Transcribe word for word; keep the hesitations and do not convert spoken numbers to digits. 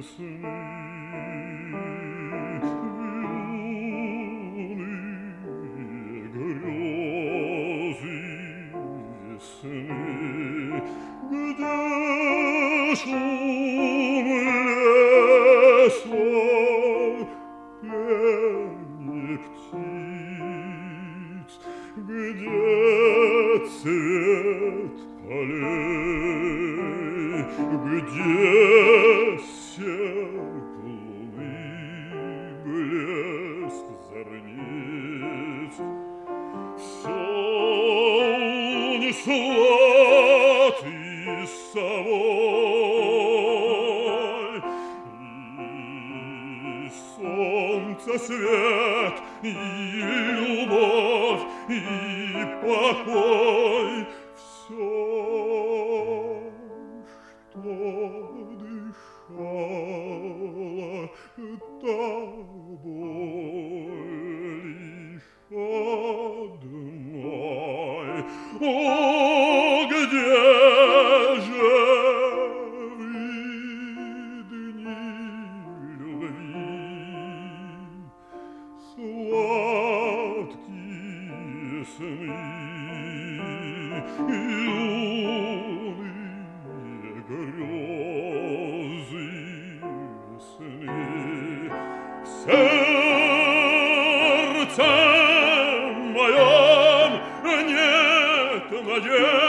сны, юные грезы весны. Где шум лесов, пение птиц, где цвет полей, где серп луны, блеск зорниц. Всё унесло ты с собой, и солнце свет, и любовь, и покой. Всё, что дышало тобой, лишь одной. О, где же вы, дни любви, сладкие сны, юные грезы весны? В сердце моем нет надежды,